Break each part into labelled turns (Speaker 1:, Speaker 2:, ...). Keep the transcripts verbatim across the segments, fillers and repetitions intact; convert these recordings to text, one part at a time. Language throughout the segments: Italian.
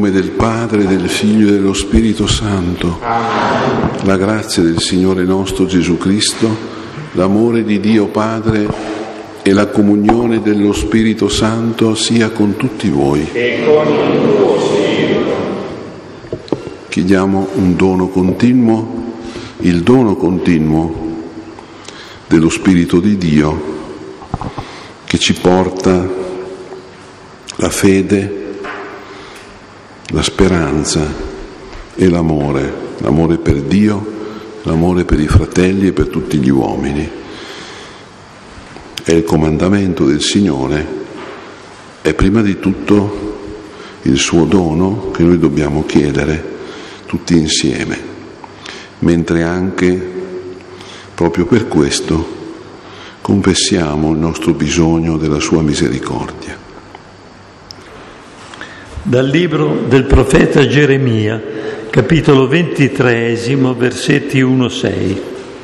Speaker 1: nome del Padre, del Figlio e dello Spirito Santo. Amen. La grazia del Signore nostro Gesù Cristo, l'amore di Dio Padre e la comunione dello Spirito Santo sia con tutti voi.
Speaker 2: E con il tuo spirito.
Speaker 1: Chiediamo un dono continuo, il dono continuo dello Spirito di Dio che ci porta la fede, la speranza e l'amore, l'amore per Dio, l'amore per i fratelli e per tutti gli uomini. È il comandamento del Signore, è prima di tutto il suo dono che noi dobbiamo chiedere tutti insieme, mentre anche proprio per questo confessiamo il nostro bisogno della sua misericordia.
Speaker 3: Dal libro del profeta Geremia, capitolo ventitreesimo, versetti uno sei.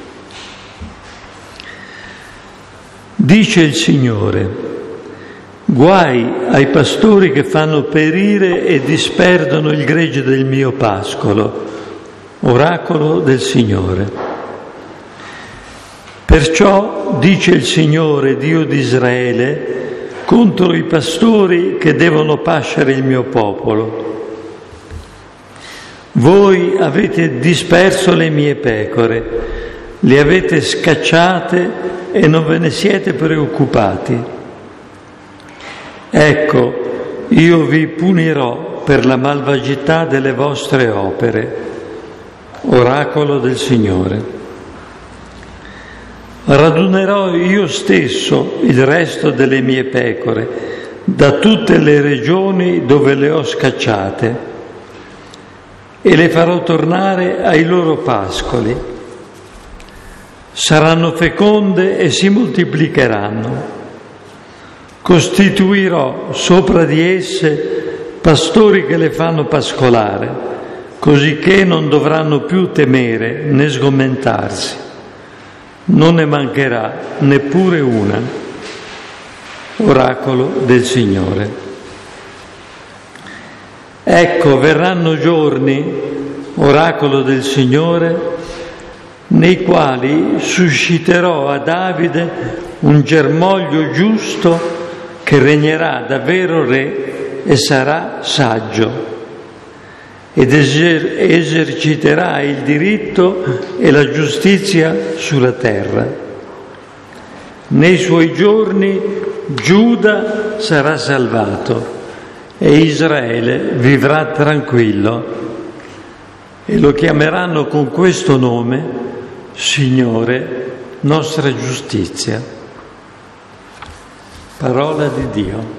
Speaker 3: Dice il Signore: guai ai pastori che fanno perire e disperdono il gregge del mio pascolo, oracolo del Signore. Perciò dice il Signore, Dio di Israele, contro i pastori che devono pascere il mio popolo: voi avete disperso le mie pecore, le avete scacciate e non ve ne siete preoccupati. Ecco, io vi punirò per la malvagità delle vostre opere, oracolo del Signore. Radunerò io stesso il resto delle mie pecore da tutte le regioni dove le ho scacciate e le farò tornare ai loro pascoli. Saranno feconde e si moltiplicheranno. Costituirò sopra di esse pastori che le fanno pascolare, cosicché non dovranno più temere né sgomentarsi. Non ne mancherà neppure una. Oracolo del Signore. Ecco, verranno giorni, oracolo del Signore, nei quali susciterò a Davide un germoglio giusto che regnerà da vero re e sarà saggio, ed eser- eserciterà il diritto e la giustizia sulla terra. Nei suoi giorni Giuda sarà salvato e Israele vivrà tranquillo, e lo chiameranno con questo nome: Signore, nostra giustizia. Parola di Dio.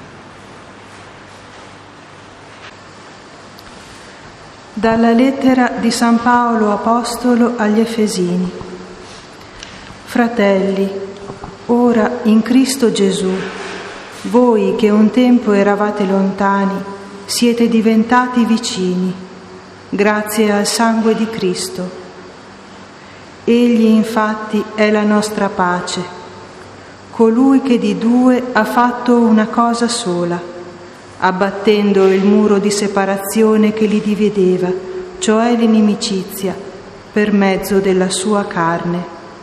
Speaker 4: Dalla lettera di San Paolo Apostolo agli Efesini. Fratelli, ora in Cristo Gesù, voi che un tempo eravate lontani, siete diventati vicini, grazie al sangue di Cristo. Egli infatti è la nostra pace, colui che di due ha fatto una cosa sola, abbattendo il muro di separazione che li divideva, cioè l'inimicizia, per mezzo della sua carne.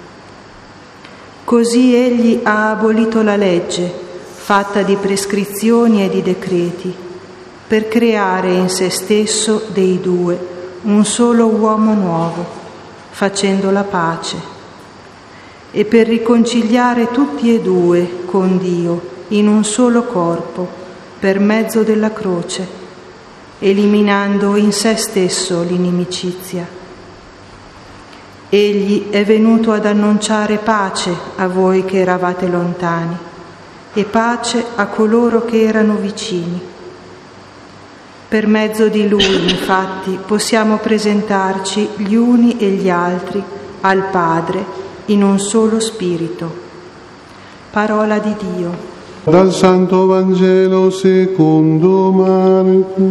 Speaker 4: Così egli ha abolito la legge, fatta di prescrizioni e di decreti, per creare in se stesso dei due un solo uomo nuovo, facendo la pace, e per riconciliare tutti e due con Dio in un solo corpo, per mezzo della croce, eliminando in se stesso l'inimicizia. Egli è venuto ad annunciare pace a voi che eravate lontani e pace a coloro che erano vicini. Per mezzo di Lui, infatti, possiamo presentarci gli uni e gli altri al Padre in un solo spirito. Parola di Dio.
Speaker 5: Dal Santo Vangelo secondo Marco.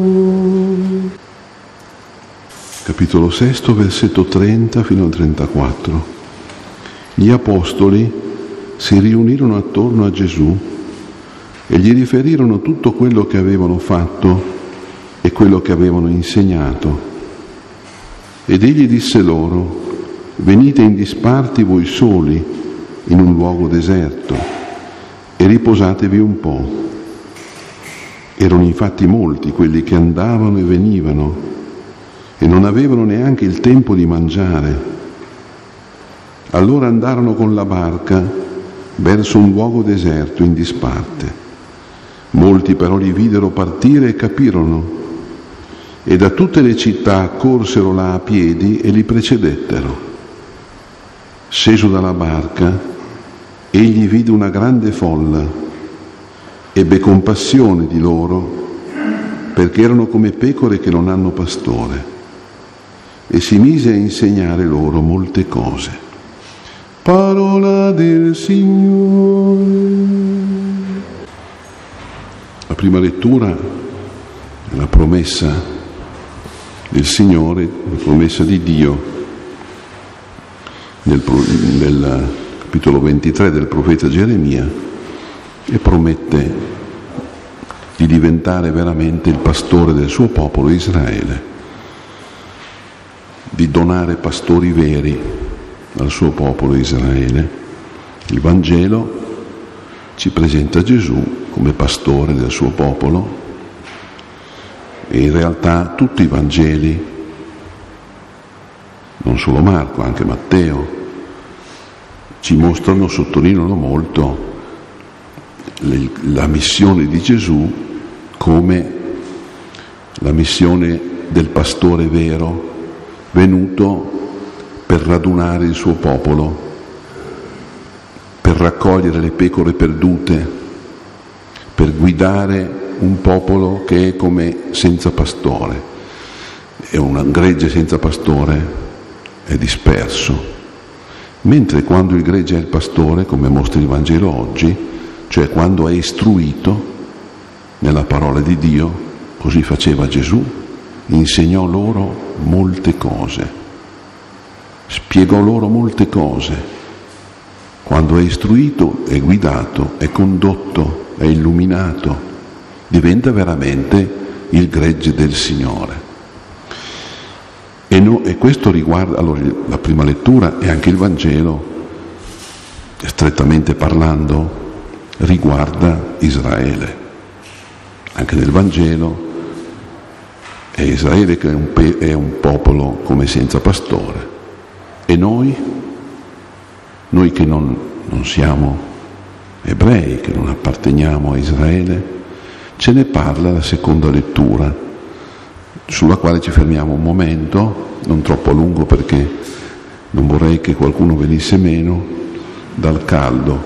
Speaker 1: Capitolo sesto, versetto trenta fino al trentaquattro. Gli apostoli si riunirono attorno a Gesù e gli riferirono tutto quello che avevano fatto e e quello che avevano insegnato. Ed egli disse loro: venite in disparte voi soli in un luogo deserto e riposatevi un po'. Erano infatti molti quelli che andavano e venivano e non avevano neanche il tempo di mangiare. Allora andarono con la barca verso un luogo deserto in disparte. Molti però li videro partire e capirono, e da tutte le città corsero là a piedi e li precedettero. Sceso dalla barca, egli vide una grande folla, ebbe compassione di loro, perché erano come pecore che non hanno pastore, e si mise a insegnare loro molte cose. Parola del Signore. La prima lettura è la promessa del Signore, la promessa di Dio nel, nel capitolo ventitré del profeta Geremia, e promette di diventare veramente il pastore del suo popolo Israele, di donare pastori veri al suo popolo Israele. Il Vangelo ci presenta Gesù come pastore del suo popolo, e in realtà tutti i Vangeli, non solo Marco, anche Matteo, ci mostrano, sottolineano molto le, la missione di Gesù come la missione del pastore vero venuto per radunare il suo popolo, per raccogliere le pecore perdute, per guidare un popolo che è come senza pastore. E un gregge senza pastore è disperso. Mentre quando il gregge è il pastore, come mostra il Vangelo oggi, cioè quando è istruito nella parola di Dio, così faceva Gesù, insegnò loro molte cose, spiegò loro molte cose. Quando è istruito, è guidato, è condotto, è illuminato, diventa veramente il gregge del Signore. E, no, e questo riguarda, allora, la prima lettura e anche il Vangelo, strettamente parlando, riguarda Israele. Anche nel Vangelo è Israele che è un, pe- è un popolo come senza pastore. E noi, noi che non, non siamo ebrei, che non apparteniamo a Israele, ce ne parla la seconda lettura, sulla quale ci fermiamo un momento, non troppo a lungo perché non vorrei che qualcuno venisse meno dal caldo.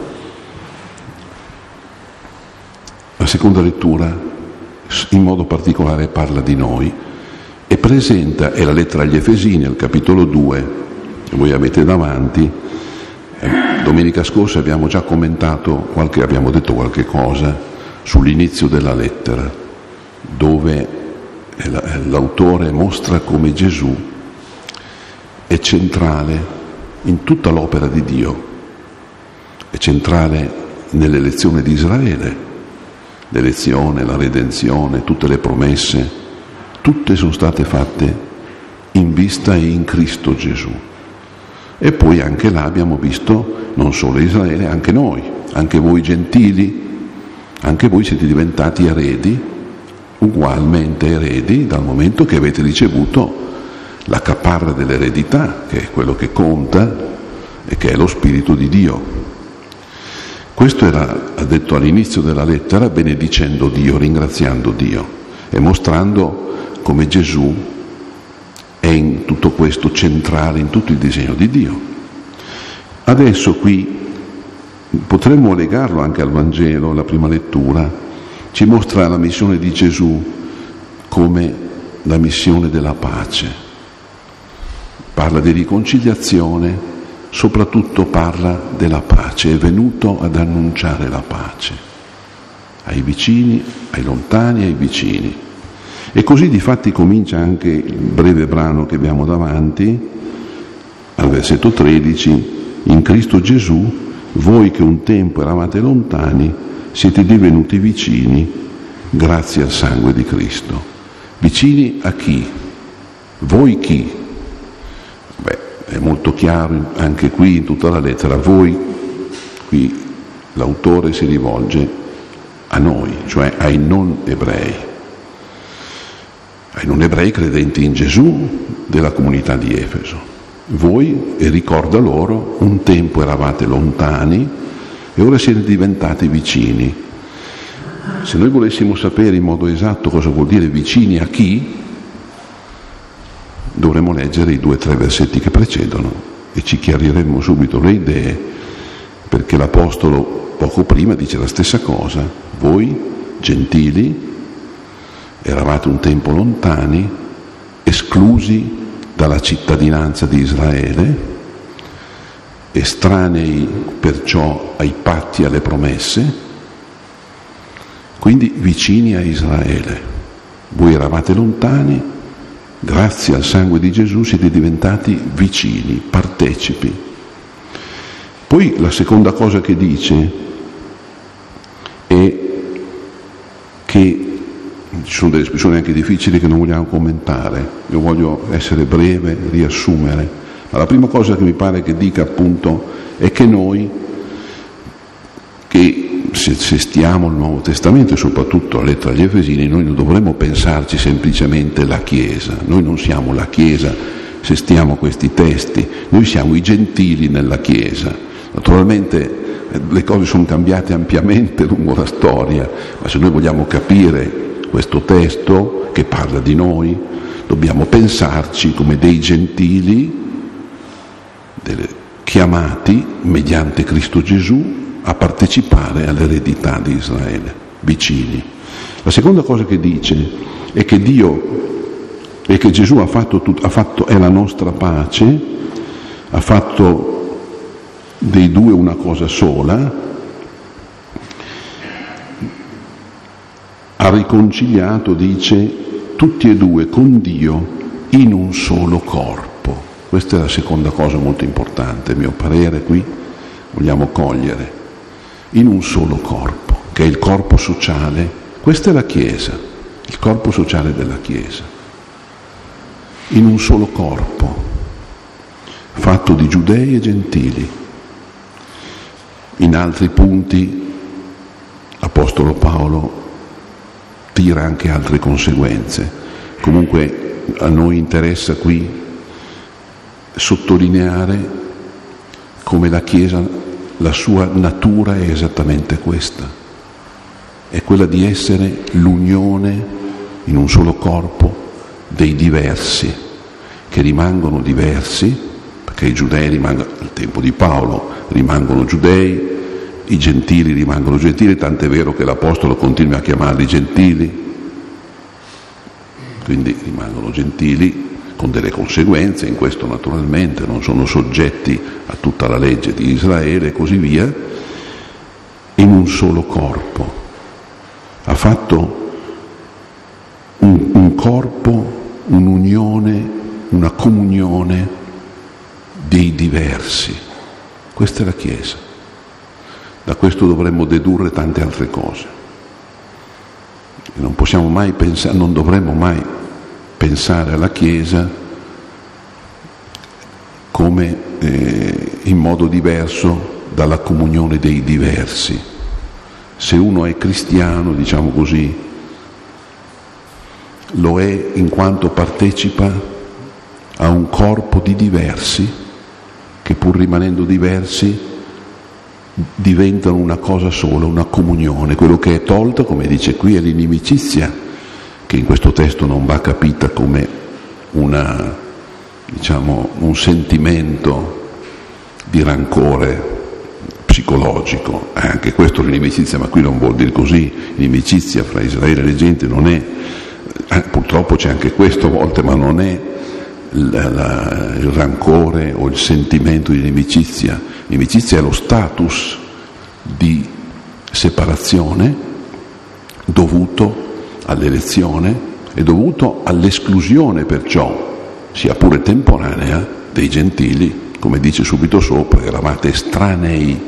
Speaker 1: La seconda lettura in modo particolare parla di noi e presenta, è la lettera agli Efesini, al capitolo due, che voi avete davanti. Eh, domenica scorsa abbiamo già commentato, qualche, abbiamo detto qualche cosa sull'inizio della lettera, dove l'autore mostra come Gesù è centrale in tutta l'opera di Dio, è centrale nell'elezione di Israele, l'elezione, la redenzione, tutte le promesse, tutte sono state fatte in vista e in Cristo Gesù. E poi anche là abbiamo visto non solo Israele, anche noi, anche voi gentili, anche voi siete diventati eredi, ugualmente eredi, dal momento che avete ricevuto la caparra dell'eredità, che è quello che conta e che è lo Spirito di Dio. Questo era, ha detto all'inizio della lettera, benedicendo Dio, ringraziando Dio e mostrando come Gesù è in tutto questo centrale, in tutto il disegno di Dio. Adesso qui potremmo legarlo anche al Vangelo, la prima lettura, ci mostra la missione di Gesù come la missione della pace. Parla di riconciliazione, soprattutto parla della pace, è venuto ad annunciare la pace ai vicini, ai lontani, ai vicini. E così difatti comincia anche il breve brano che abbiamo davanti, al versetto tredici, in Cristo Gesù, voi che un tempo eravate lontani, siete divenuti vicini grazie al sangue di Cristo. Vicini a chi? Voi chi? Beh, è molto chiaro anche qui in tutta la lettera. Voi, qui l'autore si rivolge a noi, cioè ai non ebrei, ai non ebrei credenti in Gesù della comunità di Efeso. Voi, e ricorda loro, un tempo eravate lontani e ora siete diventati vicini. Se noi volessimo sapere in modo esatto cosa vuol dire vicini a chi, dovremmo leggere i due o tre versetti che precedono e ci chiariremmo subito le idee, perché l'Apostolo poco prima dice la stessa cosa. Voi, gentili, eravate un tempo lontani, esclusi dalla cittadinanza di Israele, estranei perciò ai patti e alle promesse, quindi vicini a Israele. Voi eravate lontani, grazie al sangue di Gesù siete diventati vicini, partecipi. Poi la seconda cosa che dice è che ci sono delle espressioni anche difficili che non vogliamo commentare, io voglio essere breve, riassumere, ma la prima cosa che mi pare che dica appunto è che noi, che se, se stiamo al Nuovo Testamento e soprattutto la lettera agli Efesini, noi non dovremmo pensarci semplicemente la Chiesa, noi non siamo la Chiesa se stiamo a questi testi, noi siamo i gentili nella Chiesa. Naturalmente le cose sono cambiate ampiamente lungo la storia, ma se noi vogliamo capire questo testo che parla di noi, dobbiamo pensarci come dei gentili delle, chiamati mediante Cristo Gesù a partecipare all'eredità di Israele, vicini. La seconda cosa che dice è che Dio e che Gesù ha fatto, ha fatto è la nostra pace, ha fatto dei due una cosa sola, ha riconciliato, dice, tutti e due con Dio in un solo corpo. Questa è la seconda cosa molto importante, a mio parere, qui vogliamo cogliere. In un solo corpo, che è il corpo sociale. Questa è la Chiesa, il corpo sociale della Chiesa. In un solo corpo, fatto di giudei e gentili. In altri punti, l'Apostolo Paolo tira anche altre conseguenze. Comunque a noi interessa qui sottolineare come la Chiesa, la sua natura è esattamente questa, è quella di essere l'unione in un solo corpo dei diversi, che rimangono diversi, perché i giudei rimangono, al tempo di Paolo, rimangono giudei, i gentili rimangono gentili, tant'è vero che l'Apostolo continua a chiamarli gentili, quindi rimangono gentili con delle conseguenze, in questo naturalmente non sono soggetti a tutta la legge di Israele e così via, in un solo corpo. Ha fatto un, un corpo, un'unione, una comunione dei diversi. Questa è la Chiesa. Da questo dovremmo dedurre tante altre cose. Non possiamo mai pensare, non dovremmo mai pensare alla Chiesa come eh, in modo diverso dalla comunione dei diversi. Se uno è cristiano, diciamo così, lo è in quanto partecipa a un corpo di diversi che, pur rimanendo diversi, diventano una cosa sola, una comunione. Quello che è tolto, come dice qui, è l'inimicizia, che in questo testo non va capita come una, diciamo, un sentimento di rancore psicologico. Eh, anche questo è l'inimicizia, ma qui non vuol dire così. L'inimicizia fra Israele e le genti non è, eh, purtroppo c'è anche questo a volte, ma non è la, la, il rancore o il sentimento di inimicizia. L'inimicizia è lo status di separazione dovuto all'elezione e dovuto all'esclusione, perciò, sia pure temporanea, dei gentili. Come dice subito sopra, eravate estranei,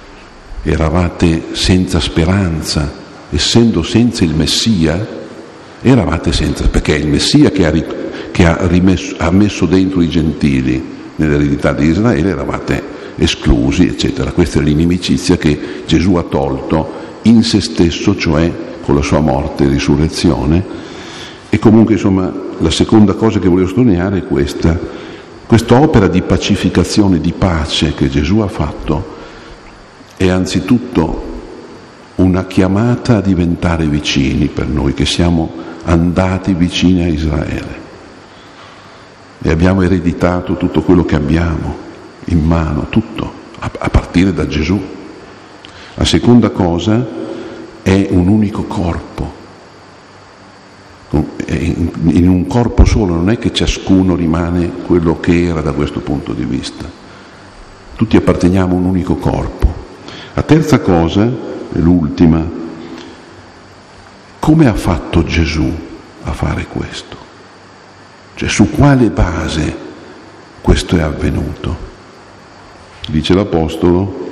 Speaker 1: eravate senza speranza, essendo senza il Messia, Eravate senza, perché è il Messia che ha, che ha, rimesso, ha messo dentro i gentili nell'eredità di Israele, eravate esclusi, eccetera. Questa è l'inimicizia che Gesù ha tolto in se stesso, cioè con la sua morte e risurrezione. E comunque, insomma, la seconda cosa che volevo sottolineare è questa: quest'opera di pacificazione, di pace che Gesù ha fatto è anzitutto una chiamata a diventare vicini per noi che siamo andati vicini a Israele e abbiamo ereditato tutto quello che abbiamo in mano, tutto, a, a partire da Gesù. La seconda cosa è un unico corpo, in un corpo solo, non è che ciascuno rimane quello che era da questo punto di vista, tutti apparteniamo a un unico corpo. La terza cosa, e l'ultima, come ha fatto Gesù a fare questo? Cioè, su quale base questo è avvenuto? Dice l'Apostolo: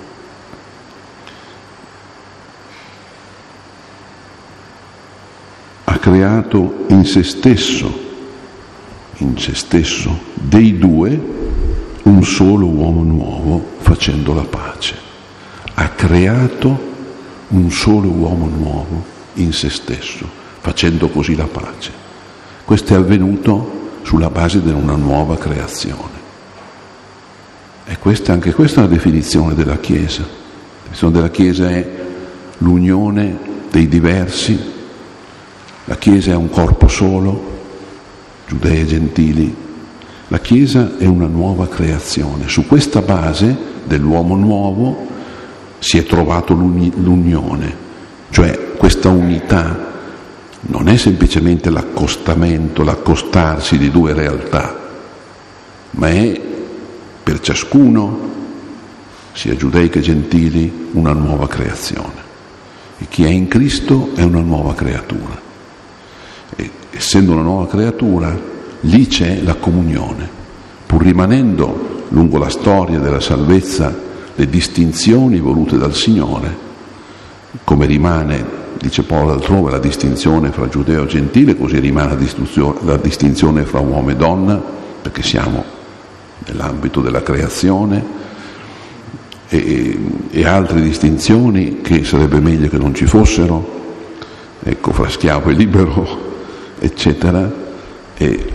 Speaker 1: ha creato in se stesso, in se stesso, dei due, un solo uomo nuovo, facendo la pace. Ha creato un solo uomo nuovo in se stesso, facendo così la pace. Questo è avvenuto sulla base di una nuova creazione. E questa, anche questa è una definizione della Chiesa. La definizione della Chiesa è l'unione dei diversi. La Chiesa è un corpo solo, giudei e gentili. La Chiesa è una nuova creazione. Su questa base dell'uomo nuovo si è trovato l'uni- l'unione, cioè questa unità non è semplicemente l'accostamento, l'accostarsi di due realtà, ma è per ciascuno, sia giudei che gentili, una nuova creazione. E chi è in Cristo è una nuova creatura. E, essendo una nuova creatura, lì c'è la comunione, pur rimanendo lungo la storia della salvezza le distinzioni volute dal Signore, come rimane, dice Paolo altrove, la distinzione fra giudeo e gentile, così rimane la, la distinzione fra uomo e donna, perché siamo nell'ambito della creazione, e, e altre distinzioni che sarebbe meglio che non ci fossero, ecco, fra schiavo e libero, eccetera. E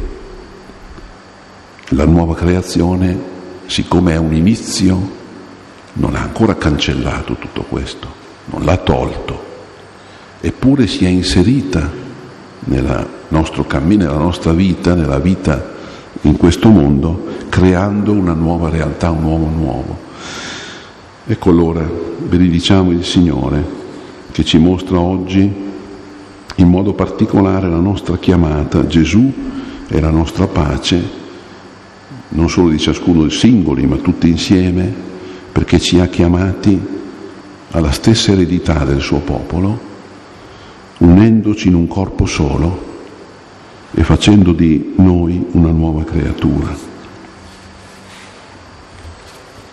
Speaker 1: la nuova creazione, siccome è un inizio, non ha ancora cancellato tutto questo, non l'ha tolto, eppure si è inserita nel nostro cammino, nella nostra vita, nella vita in questo mondo, creando una nuova realtà, un uomo nuovo. Ecco, allora benediciamo il Signore che ci mostra oggi in modo particolare la nostra chiamata. Gesù è la nostra pace, non solo di ciascuno dei singoli, ma tutti insieme, perché ci ha chiamati alla stessa eredità del suo popolo, unendoci in un corpo solo e facendo di noi una nuova creatura.